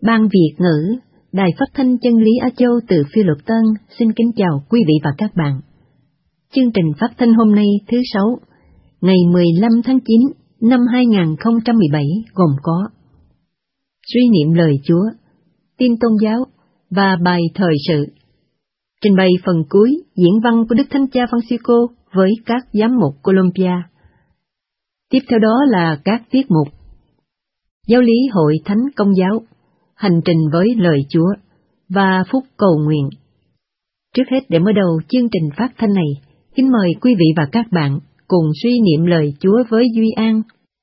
Ban Việt ngữ, Đài Phát thanh Chân lý Á Châu từ Phiêu Lục Tân xin kính chào quý vị và các bạn. Chương trình phát thanh hôm nay thứ Sáu, ngày 15 tháng 9 năm 2017 gồm có suy niệm lời Chúa, tin tôn giáo và bài thời sự. Trình bày phần cuối diễn văn của Đức Thánh Cha Francisco với các giám mục Colombia. Tiếp theo đó là các tiết mục giáo lý Hội Thánh Công giáo, hành trình với lời Chúa và phúc cầu nguyện. Trước hết, để mở đầu chương trình phát thanh này, kính mời quý vị và các bạn cùng suy niệm lời Chúa với Duy An.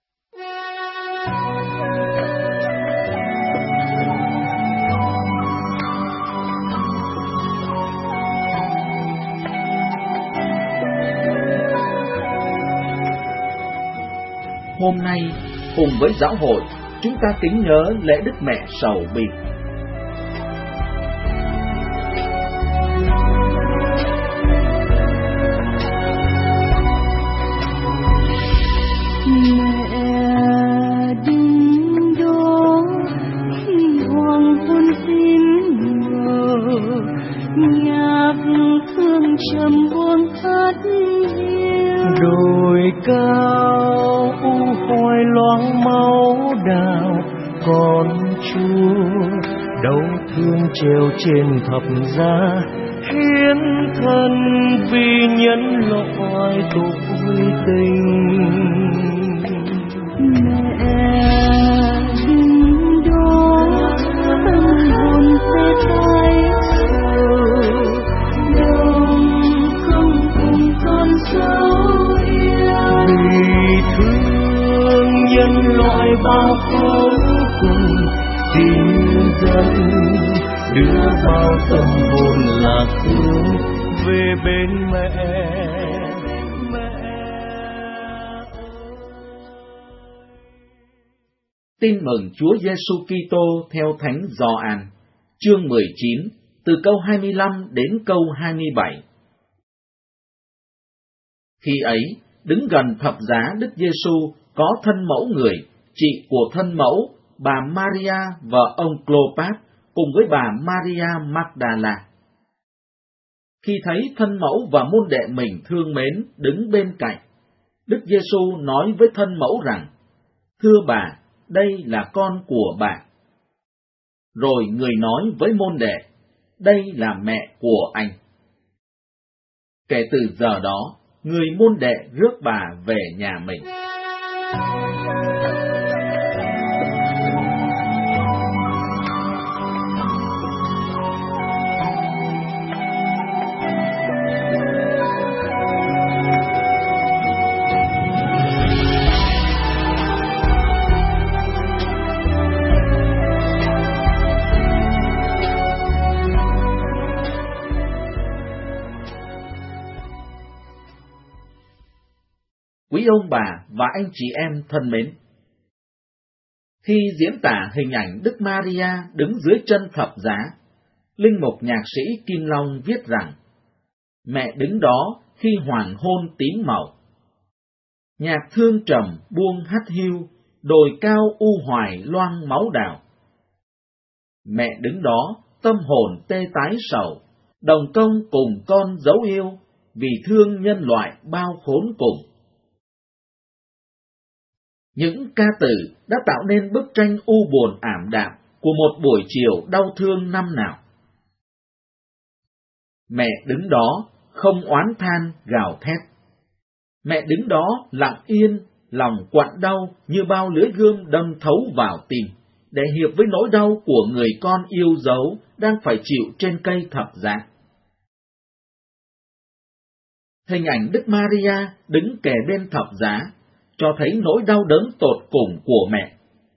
Hôm nay, cùng với giáo hội, chúng ta kính nhớ lễ Đức Mẹ Sầu Bi. Mẹ đứng đó khi hoàng hôn tím mờ, nhạc thương trầm buông hát hiu, đồi cao hoài loáng máu đào. Con Chúa đau thương treo trên thập giá, hiến thân vì nhân loại tội tình. Mẹ đứng đó, tâm hồn sẽ thay sầu, đồng không cùng con dấu yêu. Vì thương nhân loại bao khổ cùng, tình dân đưa bao tâm hồn lạc hướng về bên mẹ. Tin mừng Chúa Giêsu Kitô theo Thánh Gioan, chương 19, từ câu 25 đến câu 27. Khi ấy, đứng gần thập giá Đức Giêsu có thân mẫu người, chị của thân mẫu, bà Maria vợ ông Clopas, cùng với bà Maria Magdala. Khi thấy thân mẫu và môn đệ mình thương mến đứng bên cạnh, Đức Giêsu nói với thân mẫu rằng: "Thưa bà, đây là con của bà." Rồi người nói với môn đệ: "Đây là mẹ của anh." Kể từ giờ đó, người môn đệ rước bà về nhà mình. Quý ông bà và anh chị em thân mến, khi diễn tả hình ảnh Đức Maria đứng dưới chân thập giá, linh mục nhạc sĩ Kim Long viết rằng: "Mẹ đứng đó khi hoàng hôn tím màu. Nhạc thương trầm buông hắt hiu, đồi cao u hoài loang máu đào. Mẹ đứng đó tâm hồn tê tái sầu, đồng công cùng con dấu yêu, vì thương nhân loại bao khốn cùng." Những ca từ đã tạo nên bức tranh u buồn ảm đạm của một buổi chiều đau thương năm nào. Mẹ đứng đó không oán than gào thét. Mẹ đứng đó lặng yên, lòng quặn đau như bao lưỡi gươm đâm thấu vào tim, để hiệp với nỗi đau của người con yêu dấu đang phải chịu trên cây thập giá. Hình ảnh Đức Maria đứng kề bên thập giá cho thấy nỗi đau đớn tột cùng của mẹ.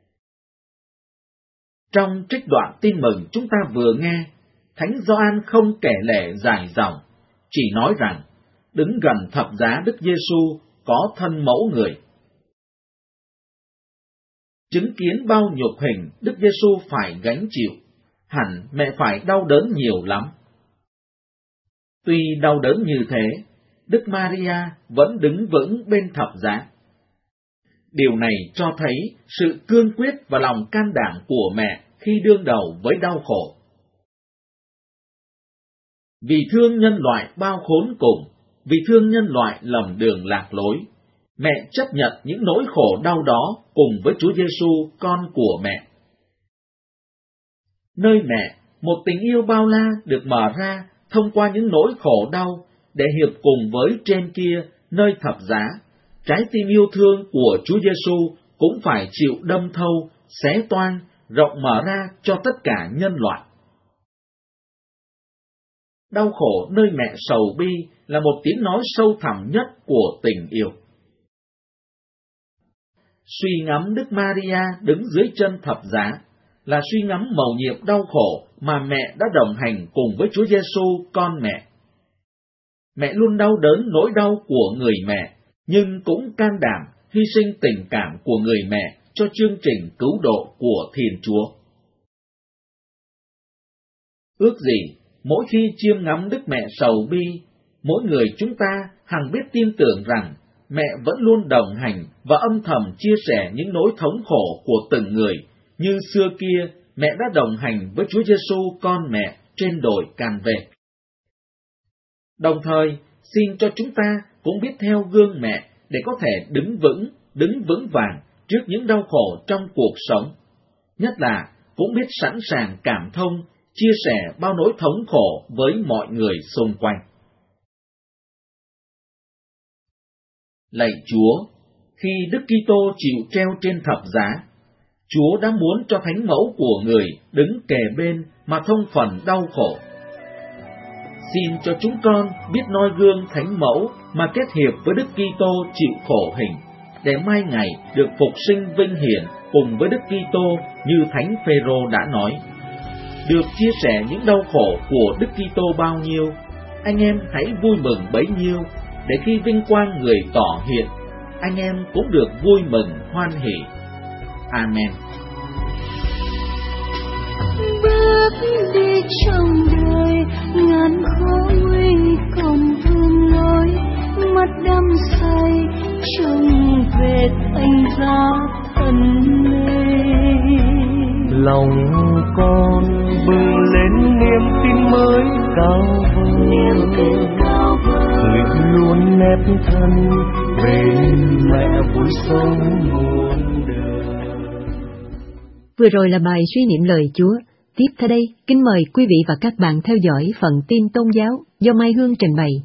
Trong trích đoạn tin mừng chúng ta vừa nghe, Thánh Gioan không kể lể dài dòng, chỉ nói rằng đứng gần thập giá Đức Giêsu có thân mẫu người. Chứng kiến bao nhục hình Đức Giêsu phải gánh chịu, hẳn mẹ phải đau đớn nhiều lắm. Tuy đau đớn như thế, Đức Maria vẫn đứng vững bên thập giá. Điều này cho thấy sự cương quyết và lòng can đảm của mẹ khi đương đầu với đau khổ. Vì thương nhân loại bao khốn cùng, vì thương nhân loại lầm đường lạc lối, mẹ chấp nhận những nỗi khổ đau đó cùng với Chúa Giêsu, con của mẹ. Nơi mẹ, một tình yêu bao la được mở ra thông qua những nỗi khổ đau để hiệp cùng với trên kia nơi thập giá, trái tim yêu thương của Chúa Giêsu cũng phải chịu đâm thâu, xé toang, rộng mở ra cho tất cả nhân loại. Đau khổ nơi mẹ sầu bi là một tiếng nói sâu thẳm nhất của tình yêu. Suy ngẫm Đức Maria đứng dưới chân thập giá là suy ngẫm mầu nhiệm đau khổ mà mẹ đã đồng hành cùng với Chúa Giêsu, con mẹ. Mẹ luôn đau đớn nỗi đau của người mẹ, nhưng cũng can đảm hy sinh tình cảm của người mẹ cho chương trình cứu độ của Thiên Chúa. Ước gì, mỗi khi chiêm ngắm Đức Mẹ sầu bi, mỗi người chúng ta hằng biết tin tưởng rằng mẹ vẫn luôn đồng hành và âm thầm chia sẻ những nỗi thống khổ của từng người, như xưa kia mẹ đã đồng hành với Chúa Giêsu, con mẹ trên đồi Can Vê. Đồng thời, xin cho chúng ta cũng biết theo gương mẹ để có thể đứng vững vàng trước những đau khổ trong cuộc sống, nhất là cũng biết sẵn sàng cảm thông, chia sẻ bao nỗi thống khổ với mọi người xung quanh. Lạy Chúa, khi Đức Kitô chịu treo trên thập giá, Chúa đã muốn cho Thánh Mẫu của người đứng kề bên mà thông phần đau khổ. Xin cho chúng con biết noi gương Thánh Mẫu mà kết hiệp với Đức Kitô chịu khổ hình, để mai ngày được phục sinh vinh hiển cùng với Đức Kitô như Thánh Phêrô đã nói. Được chia sẻ những đau khổ của Đức Kitô bao nhiêu, anh em hãy vui mừng bấy nhiêu, để khi vinh quang người tỏ hiện, anh em cũng được vui mừng hoan hỉ. Amen. Bước đi trong đời ngàn khó nguy cùng thương lối, mắt đắm say trông về thánh giá thần mê. Lòng con bừng lên niềm tin mới cao vời, nguyện luôn nép thân bên mẹ vui sống muôn đời. Vừa rồi là bài suy niệm lời Chúa. Tiếp theo đây, kính mời quý vị và các bạn theo dõi phần tin tôn giáo do Mai Hương trình bày.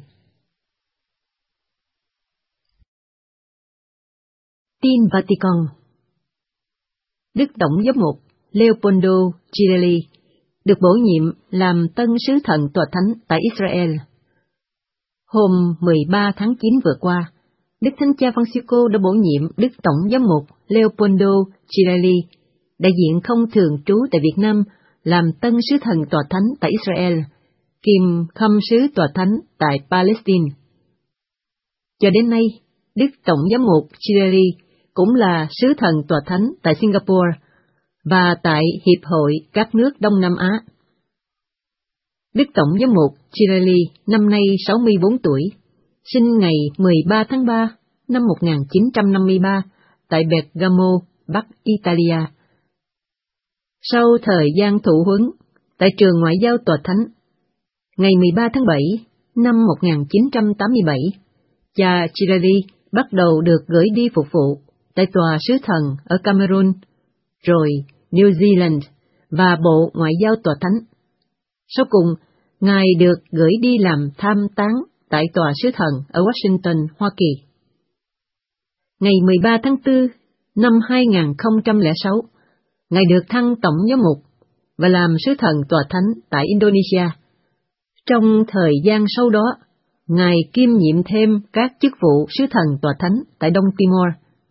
Tin Vatican. Đức Tổng giám mục Leopoldo Girelli được bổ nhiệm làm tân sứ thần tòa thánh tại Israel. Hôm 13 tháng 9 vừa qua, Đức Thánh Cha Francisco đã bổ nhiệm Đức Tổng giám mục Leopoldo Girelli, đại diện không thường trú tại Việt Nam, làm tân sứ thần tòa thánh tại Israel, kiêm khâm sứ tòa thánh tại Palestine. Cho đến nay, Đức Tổng giám mục Girelli cũng là sứ thần tòa thánh tại Singapore và tại Hiệp hội các nước Đông Nam Á. Đức Tổng giám mục Girelli năm nay 64 tuổi, sinh ngày 13 tháng 3 năm 1953 tại Bergamo, Bắc Italia. Sau thời gian thụ huấn tại trường ngoại giao tòa thánh, ngày 13 tháng 7 năm 1987, cha Girelli bắt đầu được gửi đi phục vụ tại tòa sứ thần ở Cameroon, rồi New Zealand và Bộ Ngoại giao tòa thánh. Sau cùng, Ngài được gửi đi làm tham tán tại tòa sứ thần ở Washington, Hoa Kỳ. Ngày 13 tháng 4 năm 2006, Ngài được thăng tổng giám mục và làm sứ thần tòa thánh tại Indonesia. Trong thời gian sau đó, Ngài kiêm nhiệm thêm các chức vụ sứ thần tòa thánh tại Đông Timor.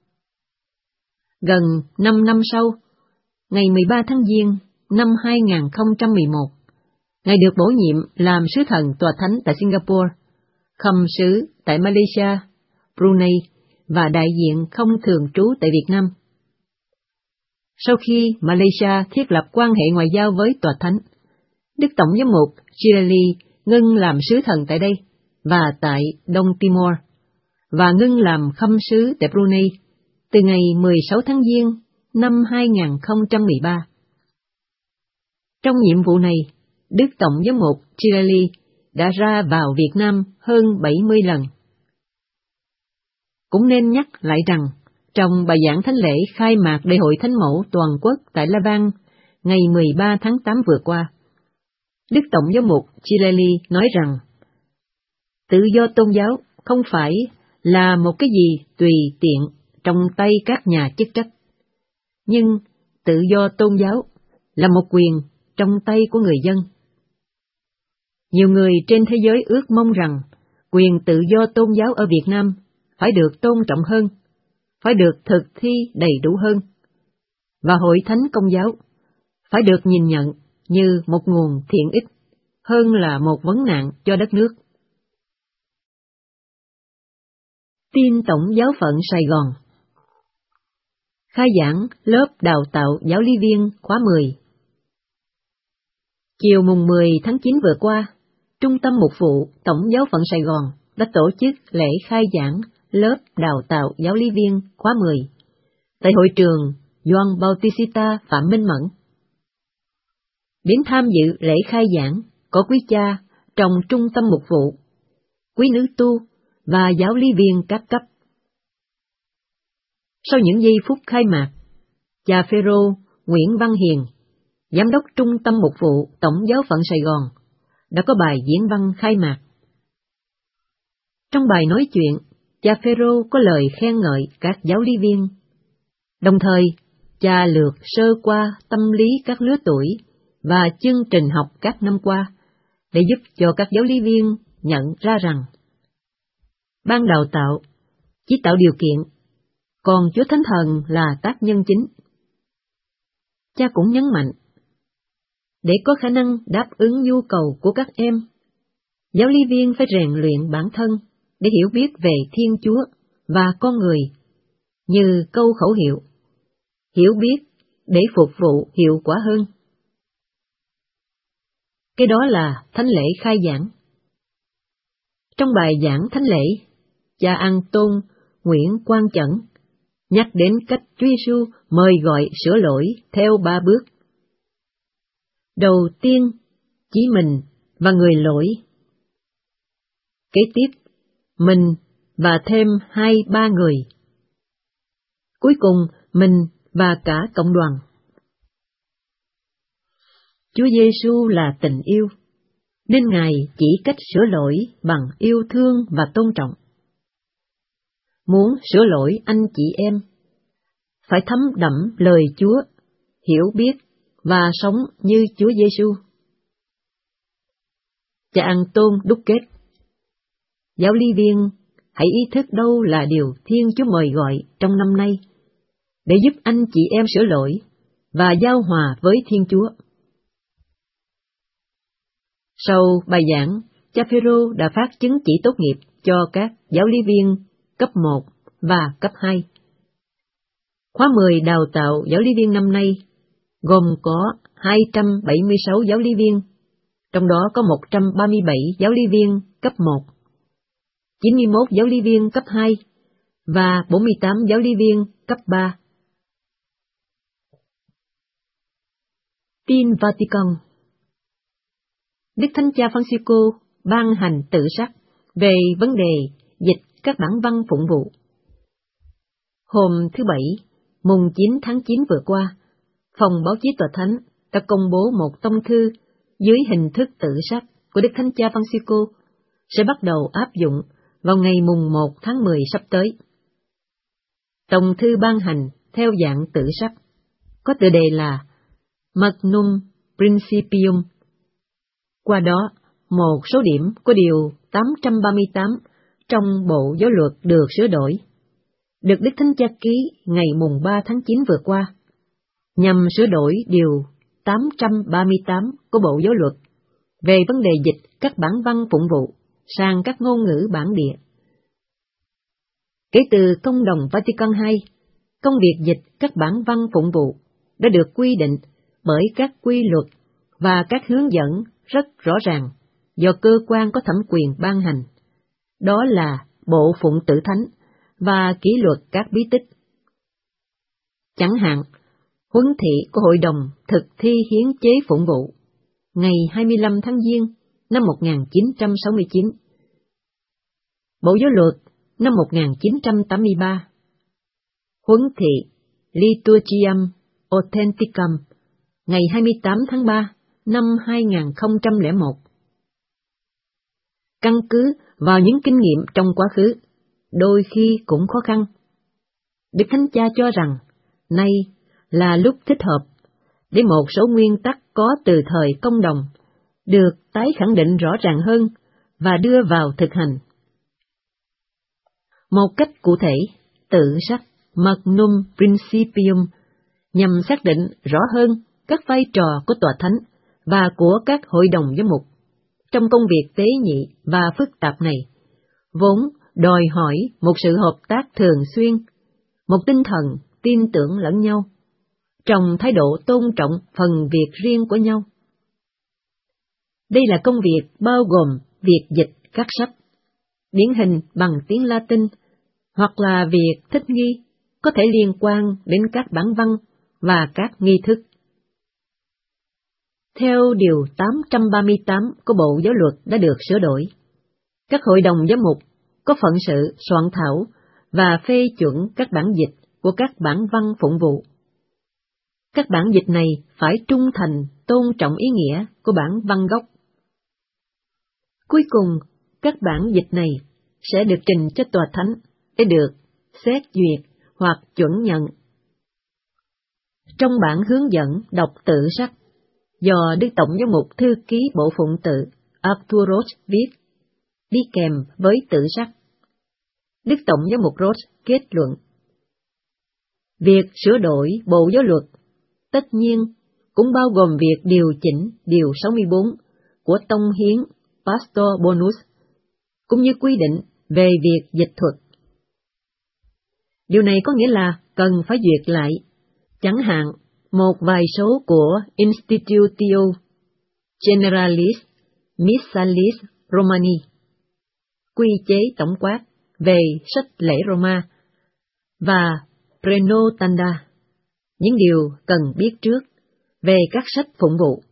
Gần 5 năm sau, ngày 13 tháng Giêng năm 2011, Ngài được bổ nhiệm làm sứ thần tòa thánh tại Singapore, khâm sứ tại Malaysia, Brunei và đại diện không thường trú tại Việt Nam. Sau khi Malaysia thiết lập quan hệ ngoại giao với tòa thánh, Đức Tổng giám mục Girelli ngưng làm sứ thần tại đây và tại Đông Timor, và ngưng làm khâm sứ tại Brunei từ ngày 16 tháng Giêng năm 2013. Trong nhiệm vụ này, Đức Tổng giám mục Tirelli đã ra vào Việt Nam hơn 70 lần. Cũng nên nhắc lại rằng, trong bài giảng thánh lễ khai mạc Đại hội Thánh mẫu toàn quốc tại La Vang ngày 13 tháng 8 vừa qua, Đức Tổng giám mục Tirelli nói rằng, tự do tôn giáo không phải là một cái gì tùy tiện trong tay các nhà chức trách, nhưng tự do tôn giáo là một quyền trong tay của người dân. Nhiều người trên thế giới ước mong rằng quyền tự do tôn giáo ở Việt Nam phải được tôn trọng hơn, phải được thực thi đầy đủ hơn, và Hội Thánh Công giáo phải được nhìn nhận như một nguồn thiện ích hơn là một vấn nạn cho đất nước. Tin Tổng giáo phận Sài Gòn. Khai giảng lớp đào tạo giáo lý viên khóa 10. Chiều mùng 10 tháng 9 vừa qua, Trung tâm Mục vụ Tổng giáo phận Sài Gòn đã tổ chức lễ khai giảng lớp đào tạo giáo lý viên khóa 10 tại hội trường Gioan Bautista Phạm Minh Mẫn. Đến tham dự lễ khai giảng có quý cha trong Trung tâm Mục vụ, quý nữ tu và giáo lý viên các cấp. Sau những giây phút khai mạc, cha Phêrô Nguyễn Văn Hiền, Giám đốc Trung tâm Mục vụ Tổng giáo phận Sài Gòn, đã có bài diễn văn khai mạc. Trong bài nói chuyện, cha Phêrô có lời khen ngợi các giáo lý viên. Đồng thời, cha lược sơ qua tâm lý các lứa tuổi và chương trình học các năm qua, để giúp cho các giáo lý viên nhận ra rằng ban đào tạo chỉ tạo điều kiện, còn Chúa Thánh Thần là tác nhân chính. Cha cũng nhấn mạnh, để có khả năng đáp ứng nhu cầu của các em, giáo lý viên phải rèn luyện bản thân để hiểu biết về Thiên Chúa và con người, như câu khẩu hiệu, hiểu biết để phục vụ hiệu quả hơn. Cái đó là thánh lễ khai giảng. Trong bài giảng thánh lễ, cha An Tôn Nguyễn Quang Chẩn nhắc đến cách Chúa Giêsu mời gọi sửa lỗi theo 3 bước. Đầu tiên, chỉ mình và người lỗi. Kế tiếp, mình và thêm 2-3 người. Cuối cùng, mình và cả cộng đoàn. Chúa Giêsu là tình yêu, nên Ngài chỉ cách sửa lỗi bằng yêu thương và tôn trọng. Muốn sửa lỗi anh chị em, phải thấm đẫm lời Chúa, hiểu biết và sống như Chúa Giêsu. Cha An Tôn đúc kết, giáo lý viên hãy ý thức đâu là điều Thiên Chúa mời gọi trong năm nay, để giúp anh chị em sửa lỗi và giao hòa với Thiên Chúa. Sau bài giảng, cha Phêrô đã phát chứng chỉ tốt nghiệp cho các giáo lý viên cấp 1 và cấp 2. Khóa 10 đào tạo giáo lý viên năm nay gồm có 276 giáo lý viên, trong đó có 137 giáo lý viên cấp 1, 91 giáo lý viên cấp 2 và 48 giáo lý viên cấp 3. Tin Vatican. Đức Thánh Cha Francisco ban hành tự sắc về vấn đề dịch các bản văn phụng vụ. Hôm thứ Bảy, mùng 9 tháng 9 vừa qua, Phòng Báo chí Tòa Thánh đã công bố một tông thư dưới hình thức tự sắc của Đức Thánh Cha Francisco sẽ bắt đầu áp dụng vào ngày mùng 1 tháng 10 sắp tới. Tông thư ban hành theo dạng tự sắc, có tựa đề là Magnum Principium. Qua đó, một số điểm của điều 838 trong Bộ Giáo luật được sửa đổi, được Đức Thánh Cha ký ngày mùng 3 tháng 9 vừa qua, nhằm sửa đổi điều 838 của Bộ Giáo luật về vấn đề dịch các bản văn phụng vụ sang các ngôn ngữ bản địa. Kể từ Công đồng Vatican II, công việc dịch các bản văn phụng vụ đã được quy định bởi các quy luật và các hướng dẫn rất rõ ràng do cơ quan có thẩm quyền ban hành, đó là Bộ Phụng Tự Thánh và kỷ luật các bí tích. Chẳng hạn, Huấn thị của Hội đồng thực thi hiến chế phụng vụ ngày 25 tháng Giêng năm 1969. Bộ Giáo luật năm 1983. Huấn thị Liturgiam Authenticam ngày 28 tháng 3 năm 2001. Căn cứ vào những kinh nghiệm trong quá khứ, đôi khi cũng khó khăn, Đức Thánh Cha cho rằng nay là lúc thích hợp để một số nguyên tắc có từ thời công đồng được tái khẳng định rõ ràng hơn và đưa vào thực hành. Một cách cụ thể, tự sách Magnum Principium nhằm xác định rõ hơn các vai trò của Tòa Thánh và của các hội đồng giám mục trong công việc tế nhị và phức tạp này, vốn đòi hỏi một sự hợp tác thường xuyên, một tinh thần tin tưởng lẫn nhau, trong thái độ tôn trọng phần việc riêng của nhau. Đây là công việc bao gồm việc dịch các sách, điển hình bằng tiếng Latin, hoặc là việc thích nghi có thể liên quan đến các bản văn và các nghi thức. Theo Điều 838 của Bộ Giáo luật đã được sửa đổi, các hội đồng giám mục có phận sự soạn thảo và phê chuẩn các bản dịch của các bản văn phụng vụ. Các bản dịch này phải trung thành tôn trọng ý nghĩa của bản văn gốc. Cuối cùng, các bản dịch này sẽ được trình cho Tòa Thánh để được xét duyệt hoặc chuẩn nhận. Trong bản hướng dẫn đọc tự sách do Đức Tổng giám mục Thư ký Bộ Phụng tự Arthur Roche viết, đi kèm với tự sách, Đức Tổng giám mục Roche kết luận: việc sửa đổi Bộ Giáo luật tất nhiên cũng bao gồm việc điều chỉnh Điều 64 của Tông Hiến Pastor Bonus, cũng như quy định về việc dịch thuật. Điều này có nghĩa là cần phải duyệt lại, chẳng hạn, một vài số của Institutio Generalis Missalis Romani, quy chế tổng quát về sách lễ Roma, và Prenotanda, những điều cần biết trước về các sách phụng vụ.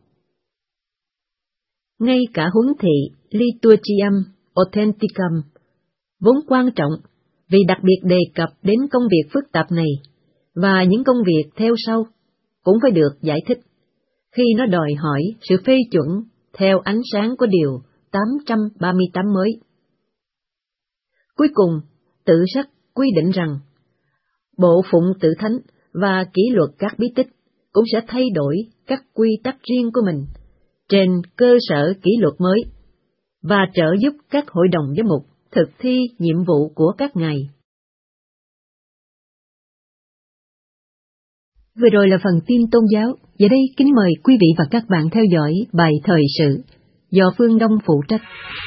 Ngay cả huấn thị Liturgiam Authenticam, vốn quan trọng vì đặc biệt đề cập đến công việc phức tạp này, và những công việc theo sau cũng phải được giải thích, khi nó đòi hỏi sự phê chuẩn theo ánh sáng của Điều 838 mới. Cuối cùng, tự sách quy định rằng, Bộ Phụng tự Thánh và kỷ luật các bí tích cũng sẽ thay đổi các quy tắc riêng của mình trên cơ sở kỷ luật mới, và trợ giúp các hội đồng giám mục thực thi nhiệm vụ của các ngài. Vừa rồi là phần tin tôn giáo. Giờ đây kính mời quý vị và các bạn theo dõi bài thời sự do Phương Đông phụ trách.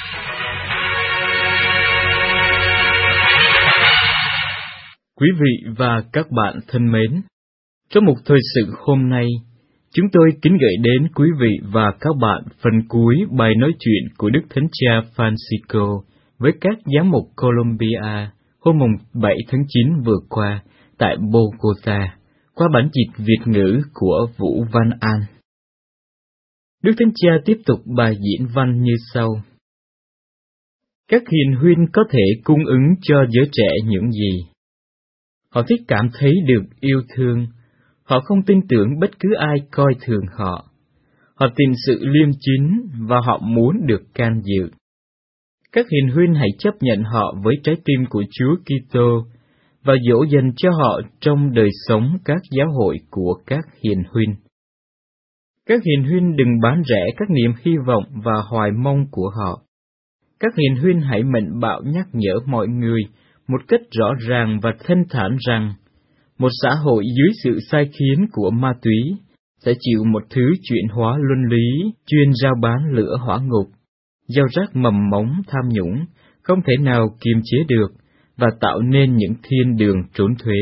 Quý vị và các bạn thân mến, trong mục thời sự hôm nay, chúng tôi kính gửi đến quý vị và các bạn phần cuối bài nói chuyện của Đức Thánh Cha Francisco với các giám mục Colombia hôm 7 tháng 9 vừa qua tại Bogota, qua bản dịch Việt ngữ của Vũ Văn An. Đức Thánh Cha tiếp tục bài diễn văn như sau. Các hiền huynh có thể cung ứng cho giới trẻ những gì? Họ thích cảm thấy được yêu thương. Họ không tin tưởng bất cứ ai coi thường họ. Họ tìm sự liêm chính và họ muốn được can dự. Các hiền huynh hãy chấp nhận họ với trái tim của Chúa Kitô và dỗ dành cho họ trong đời sống các giáo hội của các hiền huynh. Các hiền huynh đừng bán rẻ các niềm hy vọng và hoài mong của họ. Các hiền huynh hãy mạnh bạo nhắc nhở mọi người một cách rõ ràng và thanh thản rằng một xã hội dưới sự sai khiến của ma túy sẽ chịu một thứ chuyển hóa luân lý chuyên rao bán lửa hỏa ngục, gieo rắc mầm mống tham nhũng, không thể nào kiềm chế được và tạo nên những thiên đường trốn thuế.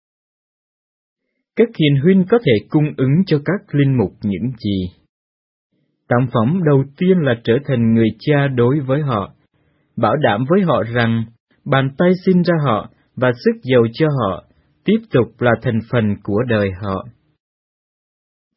Các hiền huynh có thể cung ứng cho các linh mục những gì? Tặng phẩm đầu tiên là trở thành người cha đối với họ, bảo đảm với họ rằng bàn tay sinh ra họ và sức giàu cho họ tiếp tục là thành phần của đời họ.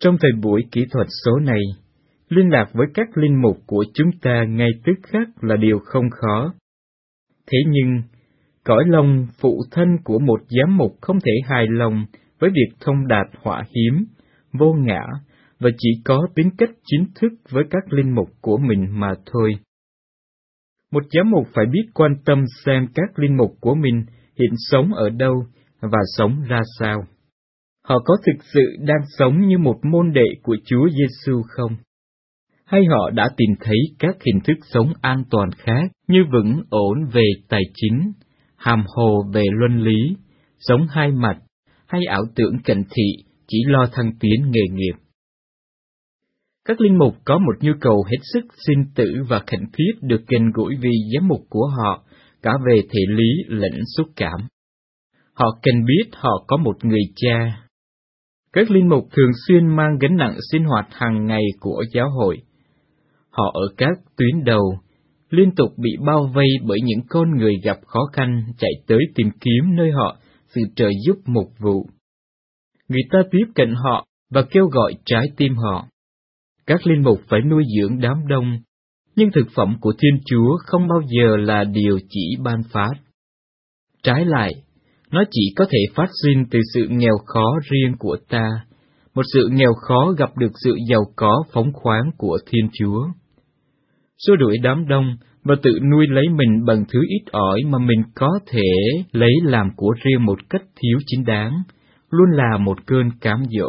Trong thời buổi kỹ thuật số này, liên lạc với các linh mục của chúng ta ngay tức khắc là điều không khó. Thế nhưng, cõi lòng phụ thân của một giám mục không thể hài lòng với việc thông đạt họa hiếm, vô ngã và chỉ có tính cách chính thức với các linh mục của mình mà thôi. Một giám mục phải biết quan tâm xem các linh mục của mình hiện sống ở đâu và sống ra sao. Họ có thực sự đang sống như một môn đệ của Chúa Giêsu không? Hay họ đã tìm thấy các hình thức sống an toàn khác như vững ổn về tài chính, hàm hồ về luân lý, sống hai mặt, hay ảo tưởng cận thị chỉ lo thăng tiến nghề nghiệp? Các linh mục có một nhu cầu hết sức sinh tử và khẩn thiết được gần gũi vì giám mục của họ, cả về thể lý lẫn xúc cảm. Họ cần biết họ có một người cha. Các linh mục thường xuyên mang gánh nặng sinh hoạt hàng ngày của giáo hội. Họ ở các tuyến đầu, liên tục bị bao vây bởi những con người gặp khó khăn chạy tới tìm kiếm nơi họ sự trợ giúp mục vụ. Người ta tiếp cận họ và kêu gọi trái tim họ. Các linh mục phải nuôi dưỡng đám đông, nhưng thực phẩm của Thiên Chúa không bao giờ là điều chỉ ban phát. Trái lại, nó chỉ có thể phát sinh từ sự nghèo khó riêng của ta, một sự nghèo khó gặp được sự giàu có phóng khoáng của Thiên Chúa. Xua đuổi đám đông và tự nuôi lấy mình bằng thứ ít ỏi mà mình có thể lấy làm của riêng một cách thiếu chính đáng, luôn là một cơn cám dỗ.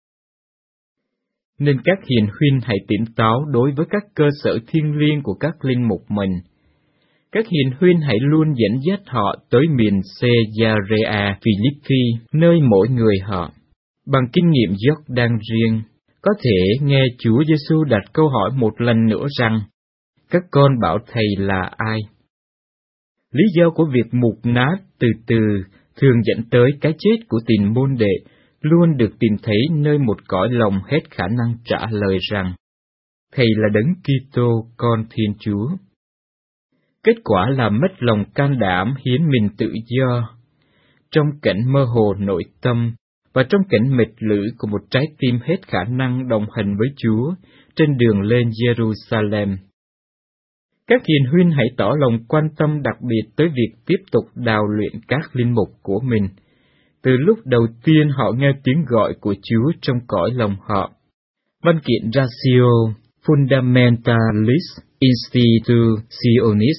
Nên các hiền huynh hãy tỉnh táo đối với các cơ sở thiêng liêng của các linh mục mình. Các hiền huynh hãy luôn dẫn dắt họ tới miền Caesarea Philippi, nơi mỗi người họ, bằng kinh nghiệm Jordan riêng, có thể nghe Chúa Giêsu đặt câu hỏi một lần nữa rằng, các con bảo Thầy là ai? Lý do của việc mục nát từ từ thường dẫn tới cái chết của tiền môn đệ luôn được tìm thấy nơi một cõi lòng hết khả năng trả lời rằng, Thầy là Đấng Kitô, con Thiên Chúa. Kết quả là mất lòng can đảm hiến mình tự do, trong cảnh mơ hồ nội tâm và trong cảnh mệt lử của một trái tim hết khả năng đồng hành với Chúa trên đường lên Jerusalem. Các hiền huynh hãy tỏ lòng quan tâm đặc biệt tới việc tiếp tục đào luyện các linh mục của mình, từ lúc đầu tiên họ nghe tiếng gọi của Chúa trong cõi lòng họ. Văn kiện Ratio Fundamentalis Institutionis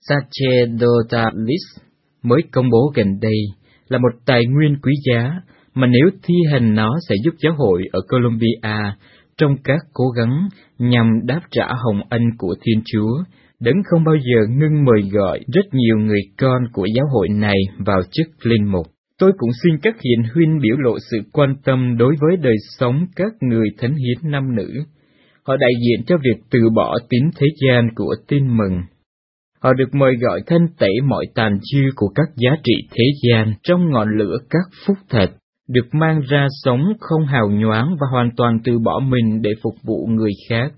Sacerdotalis mới công bố gần đây là một tài nguyên quý giá mà nếu thi hành nó sẽ giúp giáo hội ở Colombia trong các cố gắng nhằm đáp trả hồng ân của Thiên Chúa, Đấng không bao giờ ngưng mời gọi rất nhiều người con của giáo hội này vào chức linh mục. Tôi cũng xin các hiền huynh biểu lộ sự quan tâm đối với đời sống các người thánh hiến nam nữ. Họ đại diện cho việc từ bỏ tính thế gian của tin mừng. Họ được mời gọi thanh tẩy mọi tàn dư của các giá trị thế gian trong ngọn lửa các phúc thật, được mang ra sống không hào nhoáng và hoàn toàn từ bỏ mình để phục vụ người khác.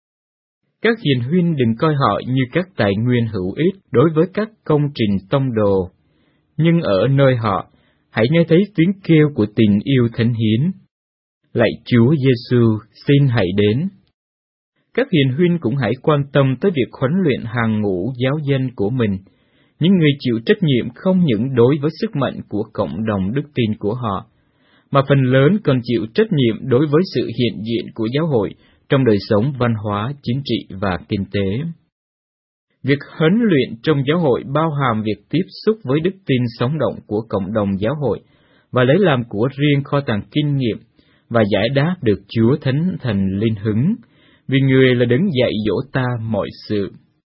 Các hiền huynh đừng coi họ như các tài nguyên hữu ích đối với các công trình tông đồ, nhưng ở nơi họ, hãy nghe thấy tiếng kêu của tình yêu thánh hiến. Lạy Chúa Giêsu, xin hãy đến. Các hiền huynh cũng hãy quan tâm tới việc huấn luyện hàng ngũ giáo dân của mình, những người chịu trách nhiệm không những đối với sức mạnh của cộng đồng đức tin của họ, mà phần lớn còn chịu trách nhiệm đối với sự hiện diện của giáo hội trong đời sống văn hóa, chính trị và kinh tế. Việc huấn luyện trong giáo hội bao hàm việc tiếp xúc với đức tin sống động của cộng đồng giáo hội và lấy làm của riêng kho tàng kinh nghiệm và giải đáp được Chúa Thánh Thần Linh hứng, vì Người là Đấng dạy dỗ ta mọi sự.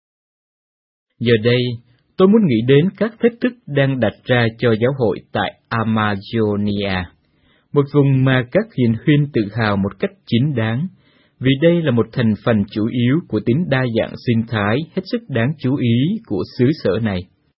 Giờ đây, tôi muốn nghĩ đến các thách thức đang đặt ra cho giáo hội tại Amazonia, một vùng mà các hiền huynh tự hào một cách chính đáng, vì đây là một thành phần chủ yếu của tính đa dạng sinh thái hết sức đáng chú ý của xứ sở này.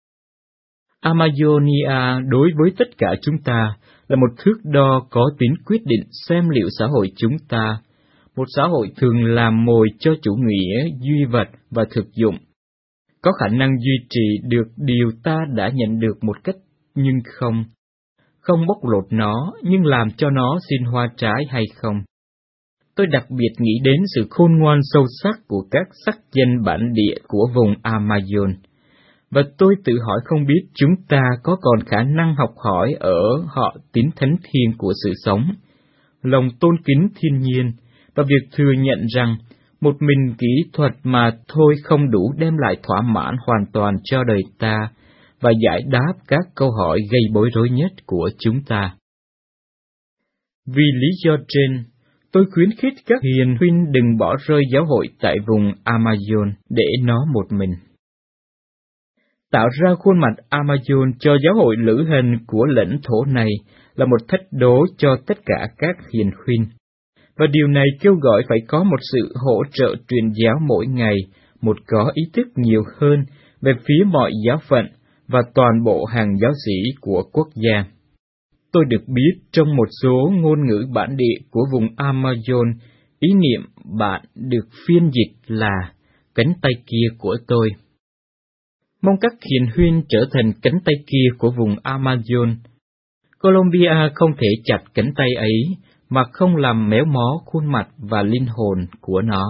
Amazonia đối với tất cả chúng ta là một thước đo có tính quyết định xem liệu xã hội chúng ta, một xã hội thường làm mồi cho chủ nghĩa duy vật và thực dụng, có khả năng duy trì được điều ta đã nhận được một cách nhưng không bóc lột nó nhưng làm cho nó xin hoa trái hay không. tôi đặc biệt nghĩ đến sự khôn ngoan sâu sắc của các sắc dân bản địa của vùng Amazon, và tôi tự hỏi không biết chúng ta có còn khả năng học hỏi ở họ tính thánh thiêng của sự sống, lòng tôn kính thiên nhiên, và việc thừa nhận rằng một mình kỹ thuật mà thôi không đủ đem lại thỏa mãn hoàn toàn cho đời ta và giải đáp các câu hỏi gây bối rối nhất của chúng ta. Vì lý do trên, tôi khuyến khích các hiền huynh đừng bỏ rơi giáo hội tại vùng Amazon để nó một mình. Tạo ra khuôn mặt Amazon cho giáo hội lữ hành của lãnh thổ này là một thách đố cho tất cả các hiền huynh, và điều này kêu gọi phải có một sự hỗ trợ truyền giáo mỗi ngày, một có ý thức nhiều hơn về phía mọi giáo phận và toàn bộ hàng giáo sĩ của quốc gia. Tôi được biết trong một số ngôn ngữ bản địa của vùng Amazon, ý niệm bạn được phiên dịch là cánh tay kia của tôi. Mong các hiền huynh trở thành cánh tay kia của vùng Amazon. Colombia không thể chặt cánh tay ấy mà không làm méo mó khuôn mặt và linh hồn của nó.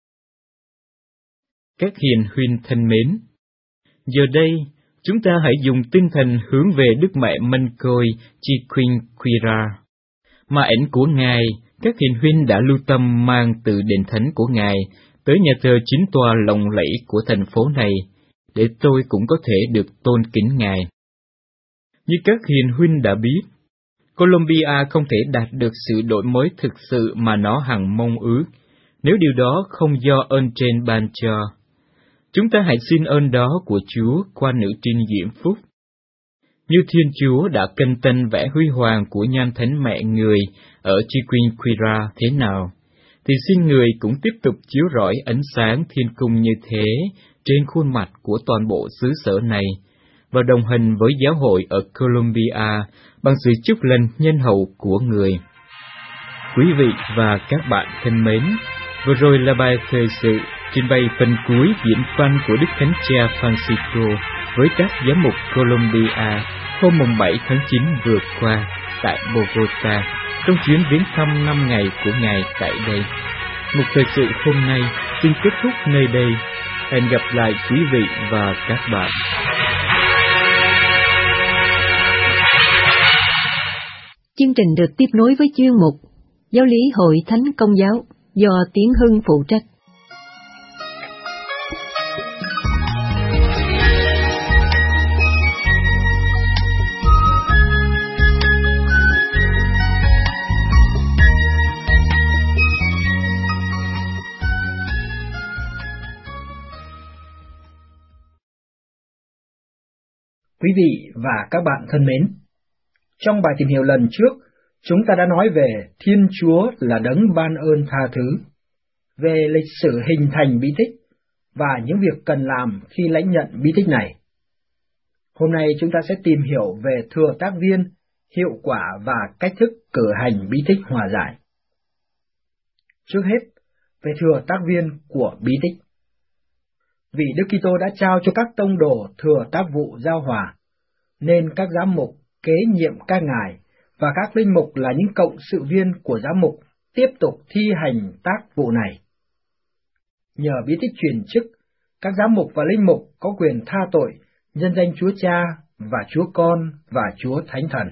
Các hiền huynh thân mến, giờ đây, chúng ta hãy dùng tinh thần hướng về Đức Mẹ Mân Côi Chiquinquirá, mà ảnh của Ngài, các hiền huynh đã lưu tâm mang từ đền thánh của Ngài tới nhà thờ 9 tòa lộng lẫy của thành phố này, để tôi cũng có thể được tôn kính Ngài. Như các hiền huynh đã biết, Colombia không thể đạt được sự đổi mới thực sự mà nó hằng mong ước, nếu điều đó không do ơn trên ban cho. Chúng ta hãy xin ơn đó của Chúa qua nữ trinh Diễm Phúc. Như Thiên Chúa đã cân tân vẽ huy hoàng của nhan thánh mẹ người ở Chiquinquirá thế nào, thì xin người cũng tiếp tục chiếu rọi ánh sáng thiên cung như thế trên khuôn mặt của toàn bộ xứ sở này, và đồng hành với giáo hội ở Colombia bằng sự chúc lành nhân hậu của người. Quý vị và các bạn thân mến, vừa rồi là bài thời sự trình bày phần cuối diễn văn của Đức Thánh Cha Francisco với các giám mục Colombia hôm 7 tháng 9 vừa qua tại Bogota trong chuyến viếng thăm 5 ngày của Ngài tại đây. Một thời sự hôm nay xin kết thúc nơi đây. Hẹn gặp lại quý vị và các bạn. Chương trình được tiếp nối với chuyên mục Giáo lý Hội Thánh Công giáo do Tiến Hưng phụ trách. Quý vị và các bạn thân mến, trong bài tìm hiểu lần trước, chúng ta đã nói về Thiên Chúa là đấng ban ơn tha thứ, về lịch sử hình thành bí tích và những việc cần làm khi lãnh nhận bí tích này. Hôm nay chúng ta sẽ tìm hiểu về thừa tác viên, hiệu quả và cách thức cử hành bí tích hòa giải. Trước hết, về thừa tác viên của bí tích. Vì Đức Kitô đã trao cho các tông đồ thừa tác vụ giao hòa, nên các giám mục kế nhiệm các ngài và các linh mục là những cộng sự viên của giám mục tiếp tục thi hành tác vụ này. Nhờ bí tích truyền chức, các giám mục và linh mục có quyền tha tội, nhân danh Chúa Cha và Chúa Con và Chúa Thánh Thần.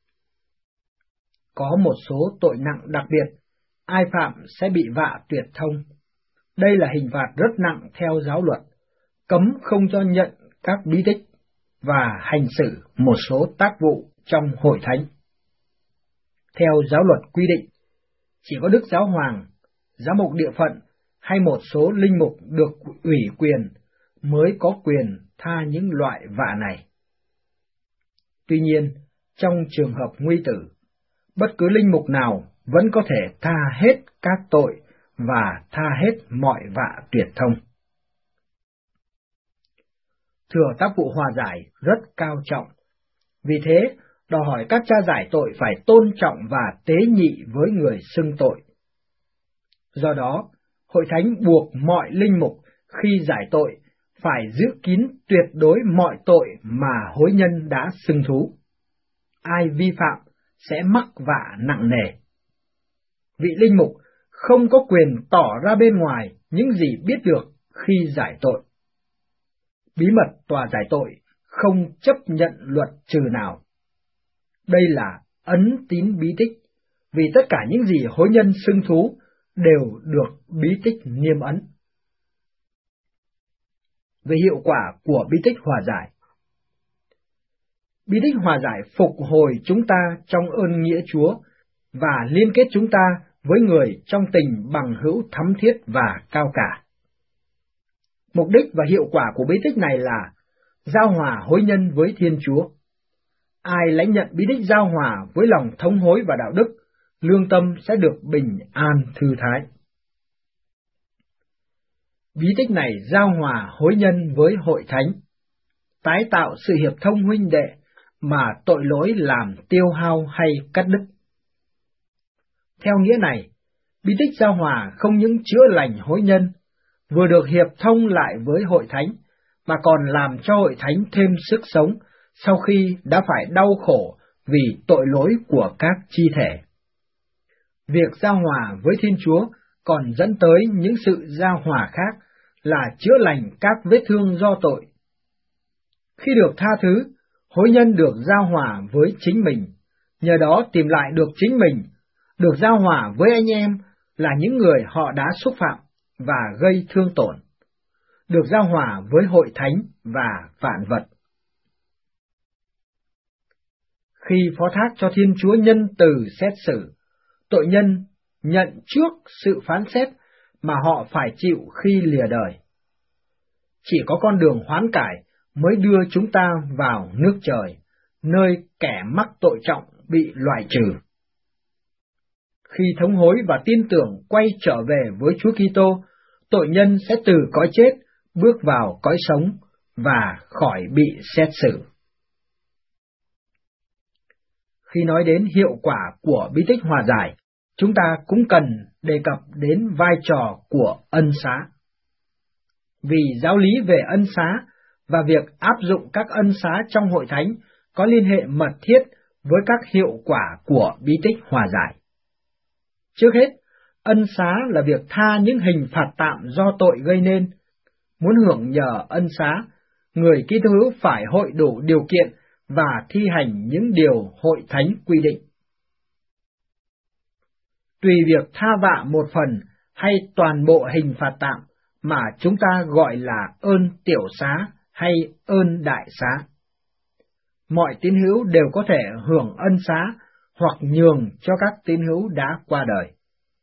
Có một số tội nặng đặc biệt, ai phạm sẽ bị vạ tuyệt thông. Đây là hình phạt rất nặng theo giáo luật, cấm không cho nhận các bí tích và hành xử một số tác vụ trong hội thánh. Theo giáo luật quy định, chỉ có Đức Giáo Hoàng, giám mục địa phận hay một số linh mục được ủy quyền mới có quyền tha những loại vạ này. Tuy nhiên, trong trường hợp nguy tử, bất cứ linh mục nào vẫn có thể tha hết các tội và tha hết mọi vạ tuyệt thông. Thừa tác vụ hòa giải rất cao trọng, vì thế đòi hỏi các cha giải tội phải tôn trọng và tế nhị với người xưng tội. Do đó, hội thánh buộc mọi linh mục khi giải tội phải giữ kín tuyệt đối mọi tội mà hối nhân đã xưng thú. Ai vi phạm sẽ mắc vạ nặng nề. Vị linh mục không có quyền tỏ ra bên ngoài những gì biết được khi giải tội. Bí mật tòa giải tội không chấp nhận luật trừ nào. Đây là ấn tín bí tích, vì tất cả những gì hối nhân xưng thú đều được bí tích niêm ấn. Về hiệu quả của bí tích hòa giải. Bí tích hòa giải phục hồi chúng ta trong ơn nghĩa Chúa và liên kết chúng ta với người trong tình bằng hữu thắm thiết và cao cả. Mục đích và hiệu quả của bí tích này là giao hòa hối nhân với Thiên Chúa. Ai lãnh nhận bí tích giao hòa với lòng thống hối và đạo đức, lương tâm sẽ được bình an thư thái. Bí tích này giao hòa hối nhân với hội thánh, tái tạo sự hiệp thông huynh đệ mà tội lỗi làm tiêu hao hay cắt đứt. Theo nghĩa này, bí tích giao hòa không những chữa lành hối nhân, vừa được hiệp thông lại với hội thánh, mà còn làm cho hội thánh thêm sức sống sau khi đã phải đau khổ vì tội lỗi của các chi thể. Việc giao hòa với Thiên Chúa còn dẫn tới những sự giao hòa khác là chữa lành các vết thương do tội. Khi được tha thứ, hối nhân được giao hòa với chính mình, nhờ đó tìm lại được chính mình, được giao hòa với anh em là những người họ đã xúc phạm và gây thương tổn, được giao hòa với hội thánh và vạn vật. Khi phó thác cho Thiên Chúa nhân từ xét xử, tội nhân nhận trước sự phán xét mà họ phải chịu khi lìa đời. Chỉ có con đường hoán cải mới đưa chúng ta vào nước trời, nơi kẻ mắc tội trọng bị loại trừ. Khi thống hối và tin tưởng quay trở về với Chúa Kitô, tội nhân sẽ từ cõi chết bước vào cõi sống và khỏi bị xét xử. Khi nói đến hiệu quả của bí tích hòa giải, chúng ta cũng cần đề cập đến vai trò của ân xá. Vì giáo lý về ân xá và việc áp dụng các ân xá trong hội thánh có liên hệ mật thiết với các hiệu quả của bí tích hòa giải. Trước hết, ân xá là việc tha những hình phạt tạm do tội gây nên. Muốn hưởng nhờ ân xá, người Kitô hữu phải hội đủ điều kiện và thi hành những điều hội thánh quy định. Tùy việc tha vạ một phần hay toàn bộ hình phạt tạm mà chúng ta gọi là ơn tiểu xá hay ơn đại xá. Mọi tín hữu đều có thể hưởng ân xá hoặc nhường cho các tín hữu đã qua đời.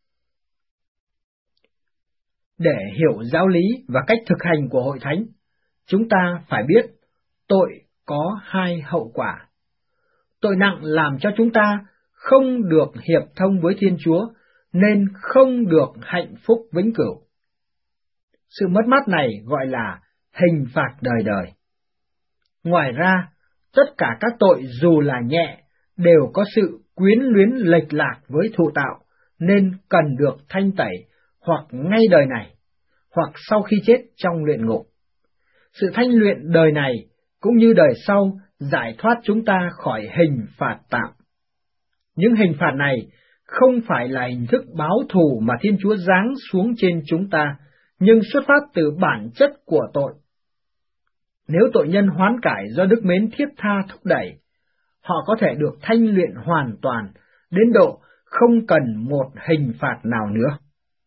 Để hiểu giáo lý và cách thực hành của hội thánh, chúng ta phải biết tội có hai hậu quả. Tội nặng làm cho chúng ta không được hiệp thông với Thiên Chúa, nên không được hạnh phúc vĩnh cửu. Sự mất mát này gọi là hình phạt đời đời. Ngoài ra, tất cả các tội dù là nhẹ, đều có sự quyến luyến lệch lạc với thụ tạo, nên cần được thanh tẩy hoặc ngay đời này, hoặc sau khi chết trong luyện ngục. Sự thanh luyện đời này cũng như đời sau giải thoát chúng ta khỏi hình phạt tạm. Những hình phạt này không phải là hình thức báo thù mà Thiên Chúa giáng xuống trên chúng ta, nhưng xuất phát từ bản chất của tội. Nếu tội nhân hoán cải do đức mến thiết tha thúc đẩy, họ có thể được thanh luyện hoàn toàn, đến độ không cần một hình phạt nào nữa.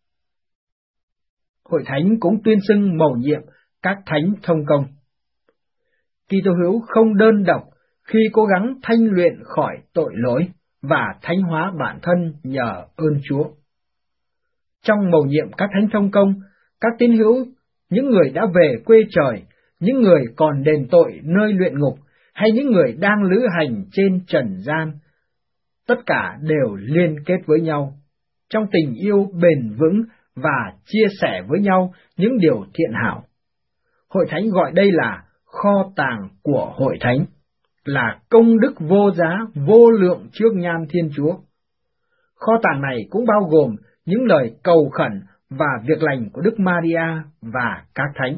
Hội thánh cũng tuyên xưng mầu nhiệm các thánh thông công. Kitô hữu không đơn độc khi cố gắng thanh luyện khỏi tội lỗi và thánh hóa bản thân nhờ ơn Chúa. Trong mầu nhiệm các thánh thông công, các tín hữu, những người đã về quê trời, những người còn đền tội nơi luyện ngục, hay những người đang lữ hành trên trần gian, tất cả đều liên kết với nhau, trong tình yêu bền vững và chia sẻ với nhau những điều thiện hảo. Hội thánh gọi đây là kho tàng của hội thánh, là công đức vô giá, vô lượng trước nhan Thiên Chúa. Kho tàng này cũng bao gồm những lời cầu khẩn và việc lành của Đức Maria và các thánh.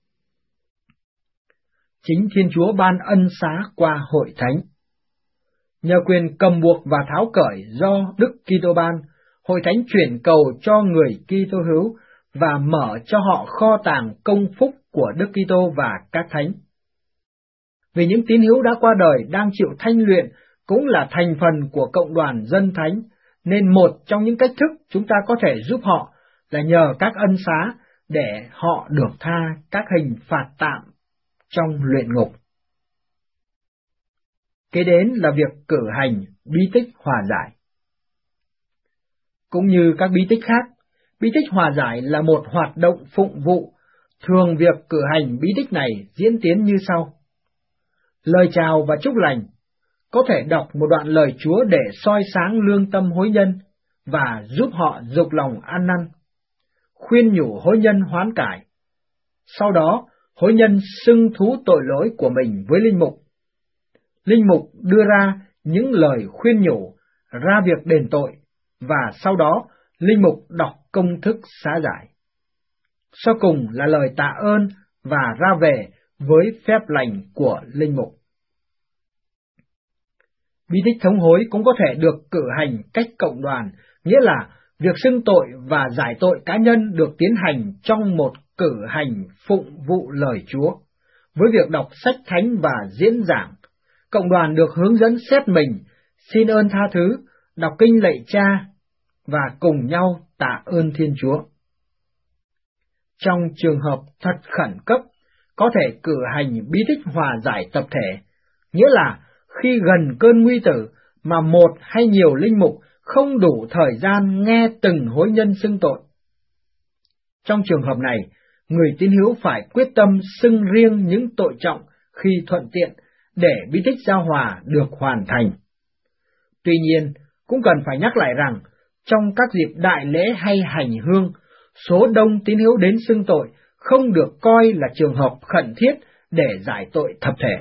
Chính Thiên Chúa ban ân xá qua hội thánh. Nhờ quyền cầm buộc và tháo cởi do Đức Kitô ban, Hội thánh chuyển cầu cho người Kitô hữu và mở cho họ kho tàng công phúc của Đức Kitô và các thánh. Vì những tín hữu đã qua đời đang chịu thanh luyện cũng là thành phần của cộng đoàn dân thánh, nên một trong những cách thức chúng ta có thể giúp họ là nhờ các ân xá để họ được tha các hình phạt tạm trong luyện ngục. Kế đến là việc cử hành bí tích hòa giải. Cũng như các bí tích khác, bí tích hòa giải là một hoạt động phụng vụ. Thường việc cử hành bí tích này diễn tiến như sau. Lời chào và chúc lành, có thể đọc một đoạn lời Chúa để soi sáng lương tâm hối nhân và giúp họ dục lòng ăn năn, khuyên nhủ hối nhân hoán cải. Sau đó, hối nhân xưng thú tội lỗi của mình với linh mục. Linh mục đưa ra những lời khuyên nhủ, ra việc đền tội, và sau đó linh mục đọc công thức xá giải. Sau cùng là lời tạ ơn và ra về với phép lành của linh mục. Bí tích thống hối cũng có thể được cử hành cách cộng đoàn, nghĩa là việc xưng tội và giải tội cá nhân được tiến hành trong một cử hành phụng vụ lời Chúa, với việc đọc sách thánh và diễn giảng. Cộng đoàn được hướng dẫn xét mình, xin ơn tha thứ, đọc kinh lạy Cha và cùng nhau tạ ơn Thiên Chúa. Trong trường hợp thật khẩn cấp, có thể cử hành bí tích hòa giải tập thể, nghĩa là khi gần cơn nguy tử mà một hay nhiều linh mục không đủ thời gian nghe từng hối nhân xưng tội. Trong trường hợp này, người tín hữu phải quyết tâm xưng riêng những tội trọng khi thuận tiện để bí tích giao hòa được hoàn thành. Tuy nhiên, cũng cần phải nhắc lại rằng, trong các dịp đại lễ hay hành hương, số đông tín hữu đến xưng tội không được coi là trường hợp khẩn thiết để giải tội thập thể.